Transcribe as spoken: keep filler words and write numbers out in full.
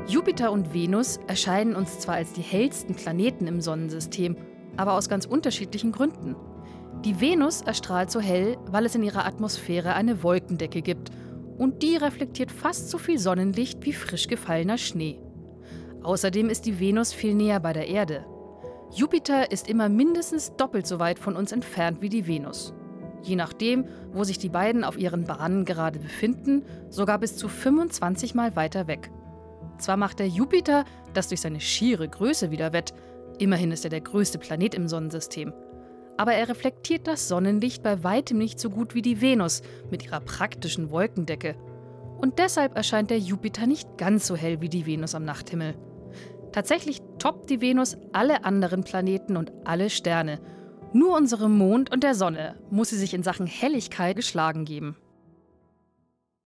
Jupiter und Venus erscheinen uns zwar als die hellsten Planeten im Sonnensystem, aber aus ganz unterschiedlichen Gründen. Die Venus erstrahlt so hell, weil es in ihrer Atmosphäre eine Wolkendecke gibt und die reflektiert fast so viel Sonnenlicht wie frisch gefallener Schnee. Außerdem ist die Venus viel näher bei der Erde. Jupiter ist immer mindestens doppelt so weit von uns entfernt wie die Venus. Je nachdem, wo sich die beiden auf ihren Bahnen gerade befinden, sogar bis zu fünfundzwanzig Mal weiter weg. Zwar macht der Jupiter das durch seine schiere Größe wieder wett, immerhin ist er der größte Planet im Sonnensystem, aber er reflektiert das Sonnenlicht bei weitem nicht so gut wie die Venus mit ihrer praktischen Wolkendecke. Und deshalb erscheint der Jupiter nicht ganz so hell wie die Venus am Nachthimmel. Tatsächlich toppt die Venus alle anderen Planeten und alle Sterne. Nur unserem Mond und der Sonne muss sie sich in Sachen Helligkeit geschlagen geben.